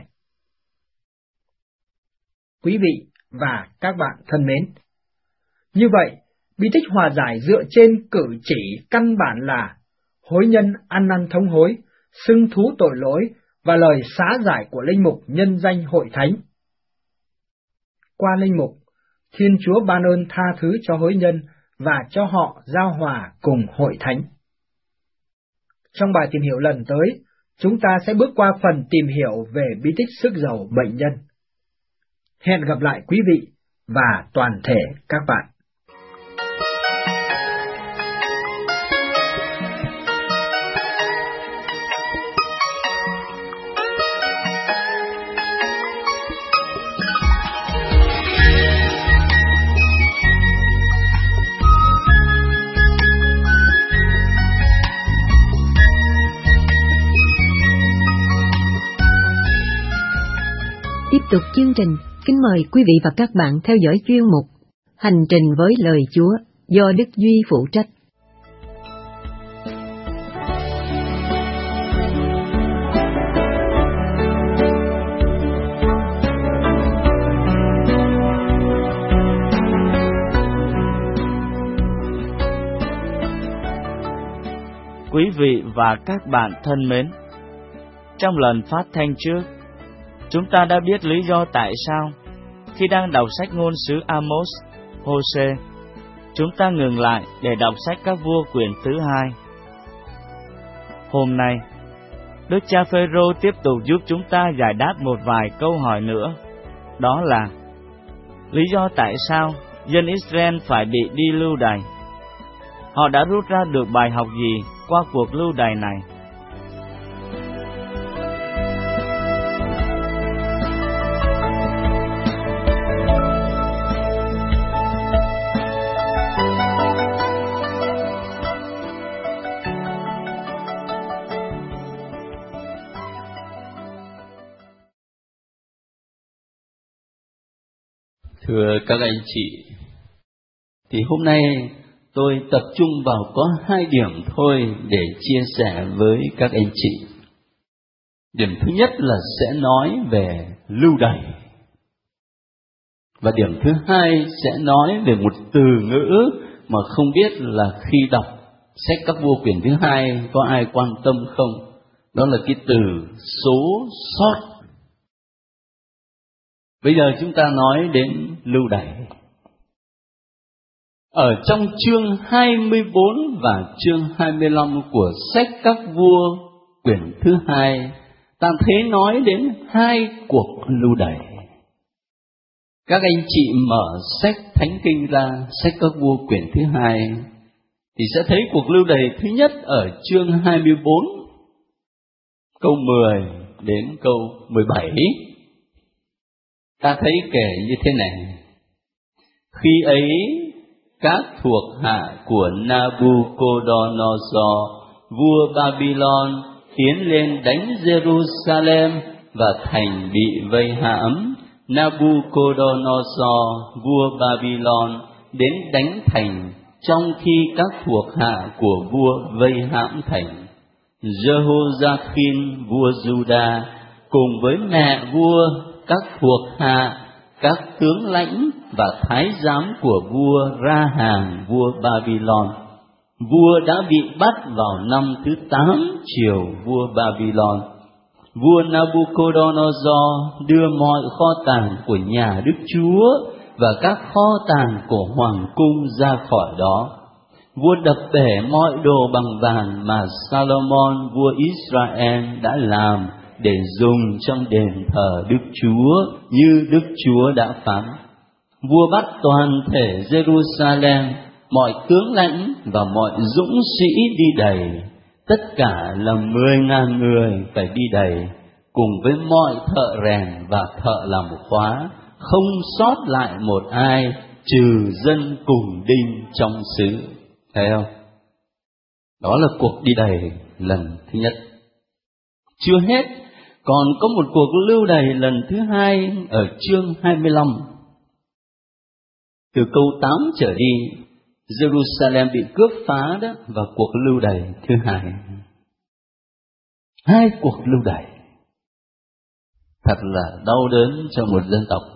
Quý vị và các bạn thân mến, như vậy, bí tích hòa giải dựa trên cử chỉ căn bản là hối nhân ăn năn thống hối, xưng thú tội lỗi và lời xá giải của linh mục nhân danh hội thánh. Qua linh mục, Thiên Chúa ban ơn tha thứ cho hối nhân và cho họ giao hòa cùng hội thánh. Trong bài tìm hiểu lần tới, chúng ta sẽ bước qua phần tìm hiểu về bí tích sức giàu bệnh nhân. Hẹn gặp lại quý vị và toàn thể các bạn. Tiếp tục chương trình, kính mời quý vị và các bạn theo dõi chuyên mục Hành trình với lời Chúa do Đức Duy phụ trách. Quý vị và các bạn thân mến, trong lần phát thanh trước, chúng ta đã biết lý do tại sao khi đang đọc sách ngôn sứ Amos, Hôse, chúng ta ngừng lại để đọc sách các vua quyển thứ 2. Hôm nay, Đức cha Phêrô tiếp tục giúp chúng ta giải đáp một vài câu hỏi nữa. Đó là lý do tại sao dân Israel phải bị đi lưu đày? Họ đã rút ra được bài học gì qua cuộc lưu đày này? Thưa các anh chị, thì hôm nay tôi tập trung vào có 2 điểm thôi để chia sẻ với các anh chị. Điểm thứ nhất là sẽ nói về lưu đày. Và điểm thứ hai sẽ nói về một từ ngữ mà không biết là khi đọc sách các vua quyển thứ 2 có ai quan tâm không? Đó là cái từ số sót. Bây giờ chúng ta nói đến lưu đày. Ở trong chương 24 và chương 25 của sách Các Vua quyển thứ 2, ta thấy nói đến 2 cuộc lưu đày. Các anh chị mở sách Thánh Kinh ra, sách Các Vua quyển thứ 2, thì sẽ thấy cuộc lưu đày thứ nhất ở chương 24, câu 10 đến câu 17. Ta thấy kể như thế này: Khi ấy, các thuộc hạ của Nabucodonosor, vua Babylon, tiến lên đánh Jerusalem và thành bị vây hãm. Nabucodonosor, vua Babylon, đến đánh thành trong khi các thuộc hạ của vua vây hãm thành. Jehoiakim, vua Juda, cùng với mẹ vua, các thuộc hạ, các tướng lãnh và thái giám của vua ra hàng vua Babylon. Vua đã bị bắt vào năm thứ 8 triều vua Babylon. Vua Nabucodonosor đưa mọi kho tàng của nhà Đức Chúa và các kho tàng của hoàng cung ra khỏi đó. Vua đập bể mọi đồ bằng vàng mà Salomon vua Israel đã làm để dùng trong đền thờ Đức Chúa như Đức Chúa đã phán. Vua bắt toàn thể Jerusalem, mọi tướng lãnh và mọi dũng sĩ đi đầy, tất cả là 10.000 người phải đi đầy, cùng với mọi thợ rèn và thợ làm khóa, không sót lại một ai trừ dân cùng đinh trong xứ. Thấy không? Đó là cuộc đi đầy lần thứ nhất. Chưa hết, còn có một cuộc lưu đày lần thứ hai ở chương 25. Từ câu 8 trở đi, Jerusalem bị cướp phá đó, và cuộc lưu đày thứ hai. 2 cuộc lưu đày thật là đau đớn cho một dân tộc.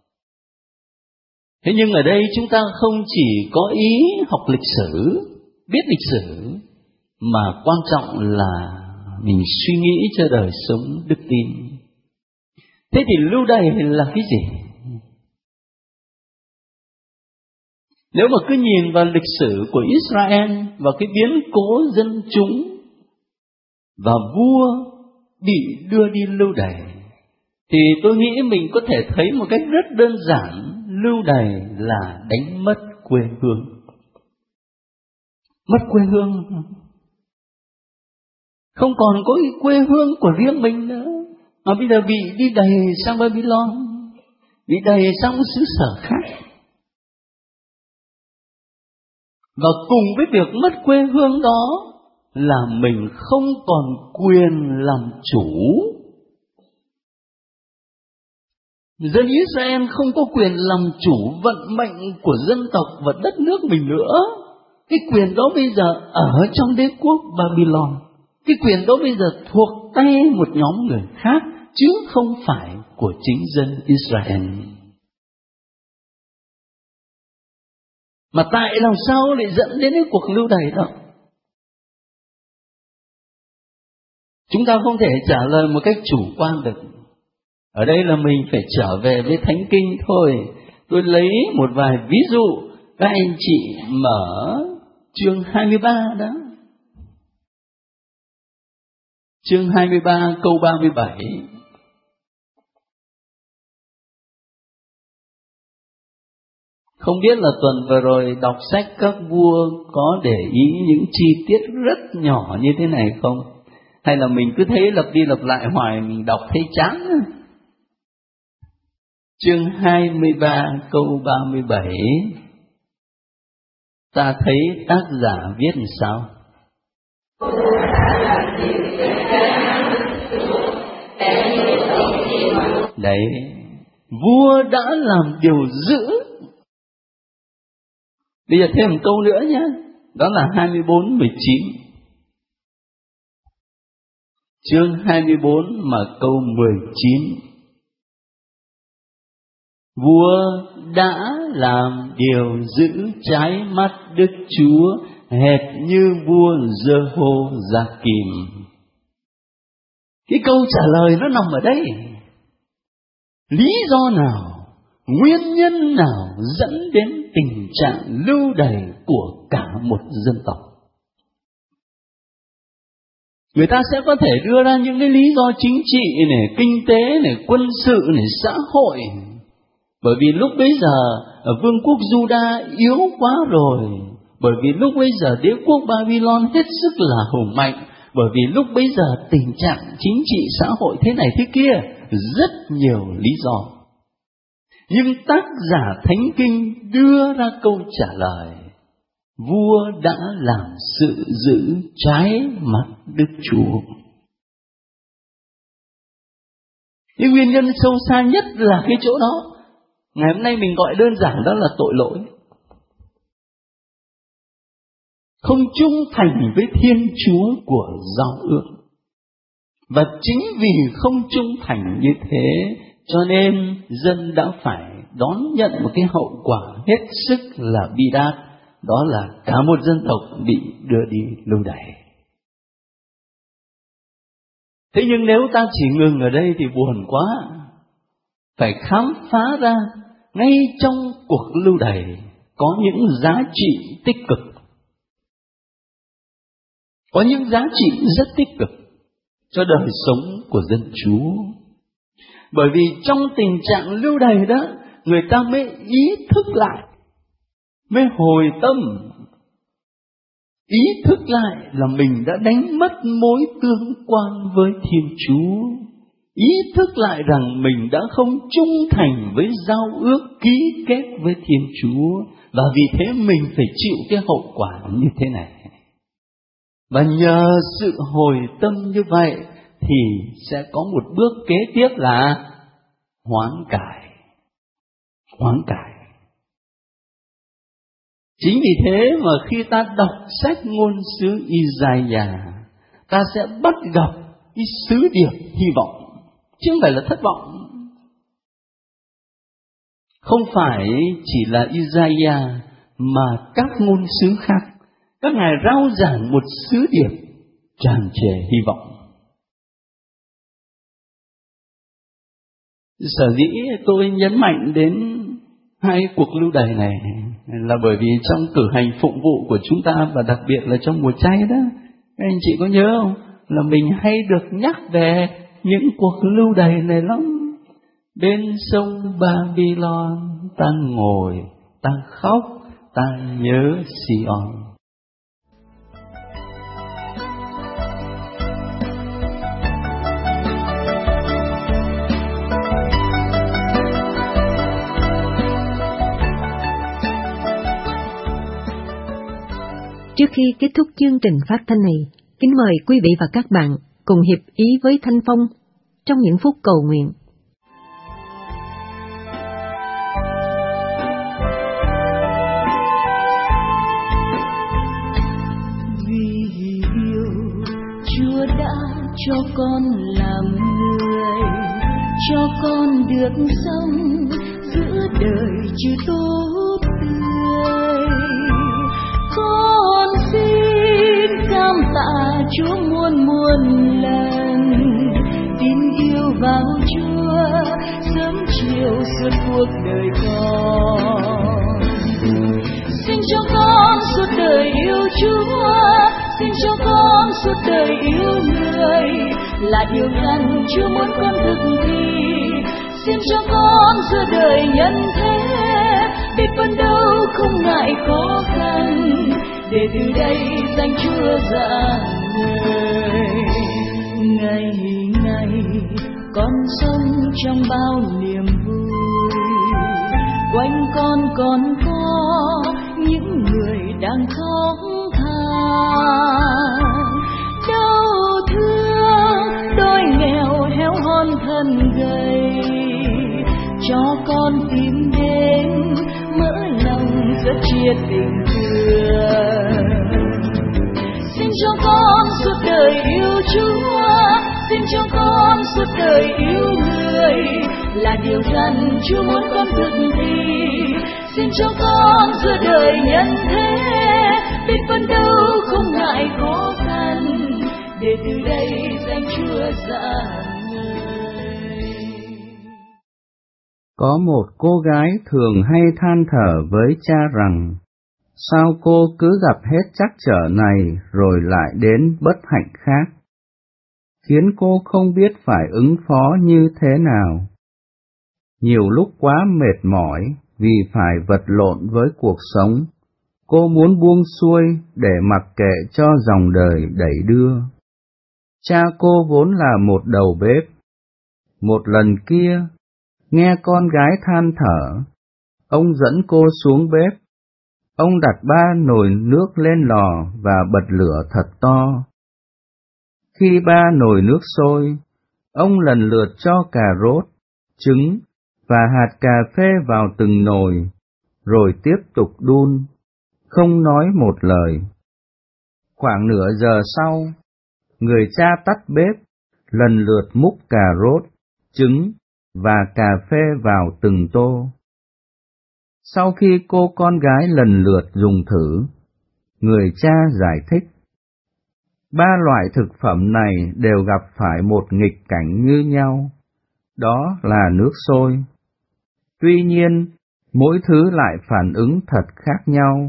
Thế nhưng ở đây chúng ta không chỉ có ý học lịch sử, biết lịch sử, mà quan trọng là mình suy nghĩ cho đời sống đức tin. Thế thì lưu đày là cái gì? Nếu mà cứ nhìn vào lịch sử của Israel và cái biến cố dân chúng và vua bị đưa đi lưu đày, thì tôi nghĩ mình có thể thấy một cách rất đơn giản, lưu đày là đánh mất quê hương. Mất quê hương, không còn có cái quê hương của riêng mình nữa, mà bây giờ bị đi đầy sang Babylon, bị đầy sang một xứ sở khác. Và cùng với việc mất quê hương đó là mình không còn quyền làm chủ. Dân Israel không có quyền làm chủ vận mệnh của dân tộc và đất nước mình nữa. Cái quyền đó bây giờ ở trong đế quốc Babylon. Cái quyền đó bây giờ thuộc tay một nhóm người khác, chứ không phải của chính dân Israel. Mà tại làm sao lại dẫn đến cái cuộc lưu đày đó? Chúng ta không thể trả lời một cách chủ quan được. Ở đây là mình phải trở về với Thánh Kinh thôi. Tôi lấy một vài ví dụ, các anh chị mở chương 23 đó. Chương 23 câu 37. Không biết là tuần vừa rồi đọc sách Các Vua có để ý những chi tiết rất nhỏ như thế này không? Hay là mình cứ thấy lặp đi lặp lại hoài, mình đọc thấy chán? Chương 23 câu 37, ta thấy tác giả viết làm sao? Đấy, vua đã làm điều dữ. Bây giờ thêm một câu nữa nhé, đó là 24-19. Chương 24 mà câu 19. Vua đã làm điều dữ trái mắt Đức Chúa, hệt như vua Jehoiakim. Cái câu trả lời nó nằm ở đây. Lý do nào, nguyên nhân nào dẫn đến tình trạng lưu đày của cả một dân tộc. Người ta sẽ có thể đưa ra những cái lý do chính trị này, kinh tế này, quân sự này, xã hội. Bởi vì lúc bấy giờ vương quốc Juda yếu quá rồi. Bởi vì lúc bấy giờ đế quốc Babylon hết sức là hùng mạnh. Bởi vì lúc bấy giờ tình trạng chính trị xã hội thế này thế kia. Rất nhiều lý do. Nhưng tác giả Thánh Kinh đưa ra câu trả lời: vua đã làm sự dữ trái mặt Đức Chúa. Cái nguyên nhân sâu xa nhất là cái chỗ đó. Ngày hôm nay mình gọi đơn giản đó là tội lỗi. Không trung thành với Thiên Chúa của giao ước. Và chính vì không trung thành như thế, cho nên dân đã phải đón nhận một cái hậu quả hết sức là bi đát. Đó là cả một dân tộc bị đưa đi lưu đày. Thế nhưng nếu ta chỉ ngừng ở đây thì buồn quá. Phải khám phá ra ngay trong cuộc lưu đày có những giá trị tích cực. Có những giá trị rất tích cực cho đời sống của dân Chúa. Bởi vì trong tình trạng lưu đày đó, người ta mới ý thức lại, mới hồi tâm, ý thức lại là mình đã đánh mất mối tương quan với Thiên Chúa. Ý thức lại rằng mình đã không trung thành với giao ước ký kết với Thiên Chúa. Và vì thế mình phải chịu cái hậu quả như thế này. Và nhờ sự hồi tâm như vậy thì sẽ có một bước kế tiếp là hoán cải. Hoán cải. Chính vì thế mà khi ta đọc sách ngôn sứ Isaiah, ta sẽ bắt gặp cái sứ điệp hy vọng, chứ không phải là thất vọng. Không phải chỉ là Isaiah mà các ngôn sứ khác, các ngài rao giảng một sứ điệp tràn trề hy vọng. Sở dĩ tôi nhấn mạnh đến hai cuộc lưu đày này là bởi vì trong cử hành phụng vụ của chúng ta, và đặc biệt là trong mùa chay đó, các anh chị có nhớ không? Là mình hay được nhắc về những cuộc lưu đày này lắm. Bên sông Babylon ta ngồi, ta khóc, ta nhớ Sion. Trước khi kết thúc chương trình phát thanh này, kính mời quý vị và các bạn cùng hiệp ý với Thanh Phong trong những phút cầu nguyện. Vì yêu Chúa đã cho con làm người, cho con được sống giữa đời chưa tốt tươi. Con xin cảm tạ Chúa muôn muôn lần, tin yêu vào Chúa sớm chiều suốt cuộc đời con. Xin cho con suốt đời yêu Chúa, xin cho con suốt đời yêu người, là điều răn Chúa muốn con thực thi. Xin cho con giữa đời nhân thế, biết phân đấu không ngại khó khăn, để từ đây danh Chúa rạng ngời. Ngày ngày con sống trong bao niềm vui, quanh con còn có những người đang khóc than. Đau thương đôi nghèo héo hon thân gầy, cho con tìm đến mỡ lòng rất triệt tình thương. Xin cho con suốt đời yêu Chúa, xin cho con suốt đời yêu người, là điều răn Chúa muốn con thực thi. Xin cho con giữa đời nhân thế, biết phân đấu không ngại khó khăn, để từ đây danh Chúa rạng ngời. Có một cô gái thường hay than thở với cha rằng, sao cô cứ gặp hết trắc trở này rồi lại đến bất hạnh khác, khiến cô không biết phải ứng phó như thế nào. Nhiều lúc quá mệt mỏi vì phải vật lộn với cuộc sống, cô muốn buông xuôi để mặc kệ cho dòng đời đẩy đưa. Cha cô vốn là một đầu bếp. Một lần kia, nghe con gái than thở, ông dẫn cô xuống bếp. Ông đặt 3 nồi nước lên lò và bật lửa thật to. Khi 3 nồi nước sôi, ông lần lượt cho cà rốt, trứng và hạt cà phê vào từng nồi, rồi tiếp tục đun, không nói một lời. Khoảng nửa giờ sau, người cha tắt bếp, lần lượt múc cà rốt, trứng và cà phê vào từng tô. Sau khi cô con gái lần lượt dùng thử, người cha giải thích, 3 loại thực phẩm này đều gặp phải một nghịch cảnh như nhau, đó là nước sôi. Tuy nhiên, mỗi thứ lại phản ứng thật khác nhau.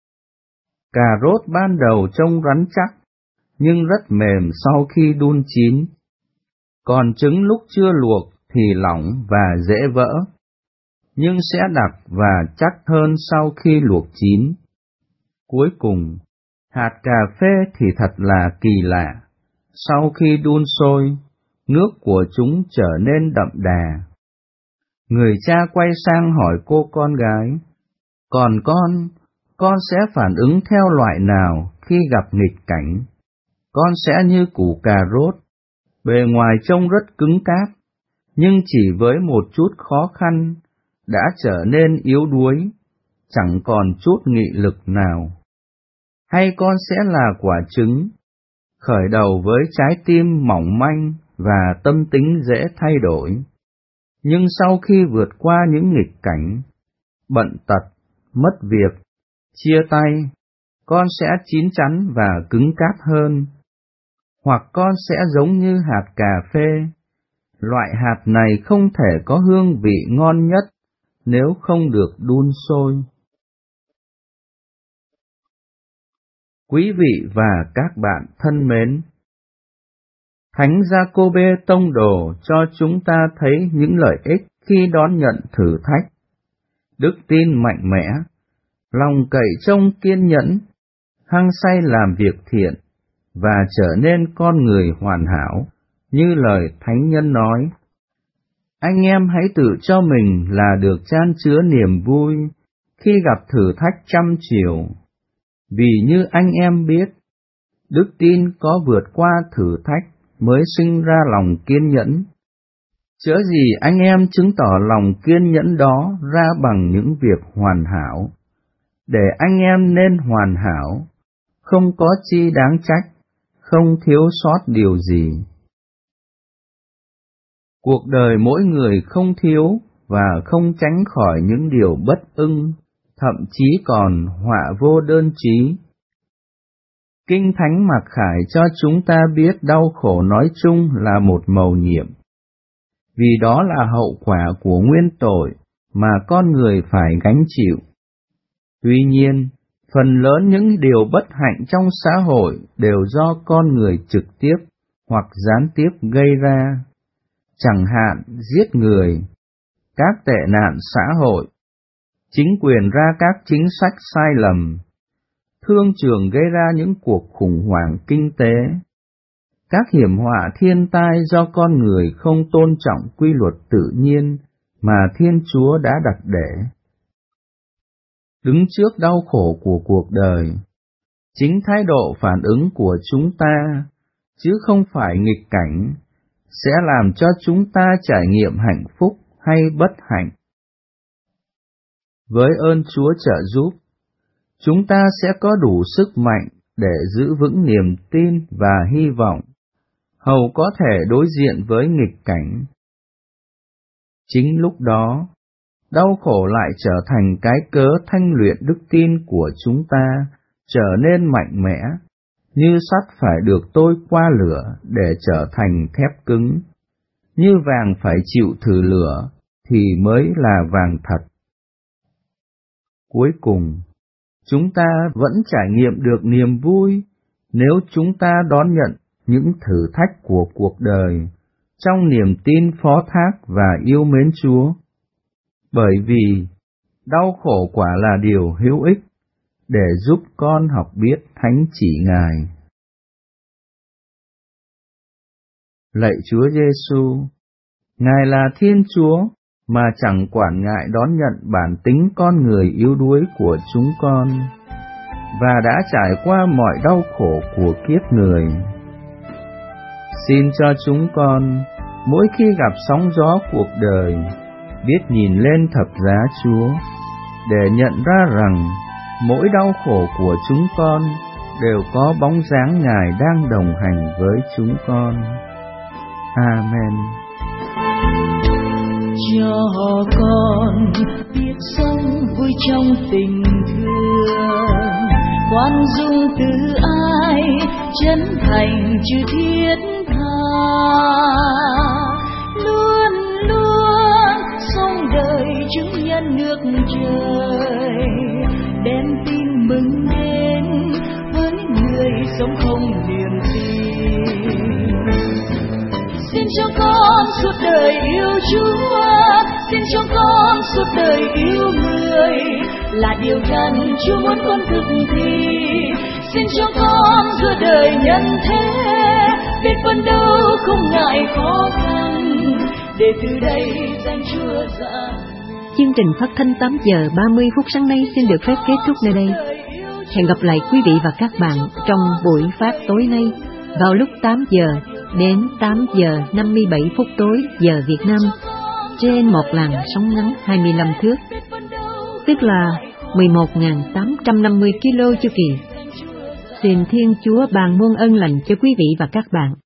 Cà rốt ban đầu trông rắn chắc, nhưng rất mềm sau khi đun chín. Còn trứng lúc chưa luộc thì lỏng và dễ vỡ, nhưng sẽ đặc và chắc hơn sau khi luộc chín. Cuối cùng, hạt cà phê thì thật là kỳ lạ. Sau khi đun sôi, nước của chúng trở nên đậm đà. Người cha quay sang hỏi cô con gái, còn con sẽ phản ứng theo loại nào khi gặp nghịch cảnh? Con sẽ như củ cà rốt, bề ngoài trông rất cứng cáp, nhưng chỉ với một chút khó khăn, đã trở nên yếu đuối, chẳng còn chút nghị lực nào. Hay con sẽ là quả trứng, khởi đầu với trái tim mỏng manh và tâm tính dễ thay đổi, nhưng sau khi vượt qua những nghịch cảnh, bận tật, mất việc, chia tay, con sẽ chín chắn và cứng cáp hơn. Hoặc con sẽ giống như hạt cà phê, loại hạt này không thể có hương vị ngon nhất nếu không được đun sôi. Quý vị và các bạn thân mến, Thánh Giacôbê Tông Đồ cho chúng ta thấy những lợi ích khi đón nhận thử thách. Đức tin mạnh mẽ, lòng cậy trông kiên nhẫn, hăng say làm việc thiện, và trở nên con người hoàn hảo, như lời Thánh Nhân nói. Anh em hãy tự cho mình là được chan chứa niềm vui khi gặp thử thách trăm chiều. Vì như anh em biết, đức tin có vượt qua thử thách mới sinh ra lòng kiên nhẫn. Chớ gì anh em chứng tỏ lòng kiên nhẫn đó ra bằng những việc hoàn hảo, để anh em nên hoàn hảo, không có chi đáng trách, không thiếu sót điều gì. Cuộc đời mỗi người không thiếu và không tránh khỏi những điều bất ưng, thậm chí còn họa vô đơn chí. Kinh Thánh Mặc Khải cho chúng ta biết đau khổ nói chung là một mầu nhiệm, vì đó là hậu quả của nguyên tội mà con người phải gánh chịu. Tuy nhiên, phần lớn những điều bất hạnh trong xã hội đều do con người trực tiếp hoặc gián tiếp gây ra, chẳng hạn giết người, các tệ nạn xã hội, chính quyền ra các chính sách sai lầm, thương trường gây ra những cuộc khủng hoảng kinh tế, các hiểm họa thiên tai do con người không tôn trọng quy luật tự nhiên mà Thiên Chúa đã đặt để. Đứng trước đau khổ của cuộc đời, chính thái độ phản ứng của chúng ta, chứ không phải nghịch cảnh, sẽ làm cho chúng ta trải nghiệm hạnh phúc hay bất hạnh. Với ơn Chúa trợ giúp, chúng ta sẽ có đủ sức mạnh để giữ vững niềm tin và hy vọng, hầu có thể đối diện với nghịch cảnh. Chính lúc đó, đau khổ lại trở thành cái cớ thanh luyện đức tin của chúng ta trở nên mạnh mẽ, như sắt phải được tôi qua lửa để trở thành thép cứng, như vàng phải chịu thử lửa thì mới là vàng thật. Cuối cùng, chúng ta vẫn trải nghiệm được niềm vui nếu chúng ta đón nhận những thử thách của cuộc đời trong niềm tin phó thác và yêu mến Chúa. Bởi vì đau khổ quả là điều hữu ích để giúp con học biết thánh chỉ Ngài. Lạy Chúa Giêsu, Ngài là Thiên Chúa mà chẳng quản ngại đón nhận bản tính con người yếu đuối của chúng con và đã trải qua mọi đau khổ của kiếp người. Xin cho chúng con mỗi khi gặp sóng gió cuộc đời biết nhìn lên thập giá Chúa để nhận ra rằng mỗi đau khổ của chúng con đều có bóng dáng Ngài đang đồng hành với chúng con. Amen. Cho con biết sống vui trong tình thương, khoan dung từ ai, chân thành chữ thiết tha, luôn luôn sống đời chứng nhân nước trời, đem tin mừng đến với người sống không niềm tin. Xin cho con suốt đời yêu Chúa, xin cho con suốt đời yêu người, là điều cần Chúa muốn con thực thi. Xin cho con giữa đời nhân thế, biết phấn đấu không ngại khó khăn, để từ đây danh Chúa ra. Chương trình phát thanh 8 giờ 30 phút sáng nay xin được phép kết thúc nơi đây. Hẹn gặp lại quý vị và các bạn trong buổi phát tối nay vào lúc 8 giờ đến 8 giờ 57 phút tối giờ Việt Nam trên một làn sóng ngắn 25 thước, tức là 11.850 kilo chu kỳ. Xin Thiên Chúa ban muôn ân lành cho quý vị và các bạn.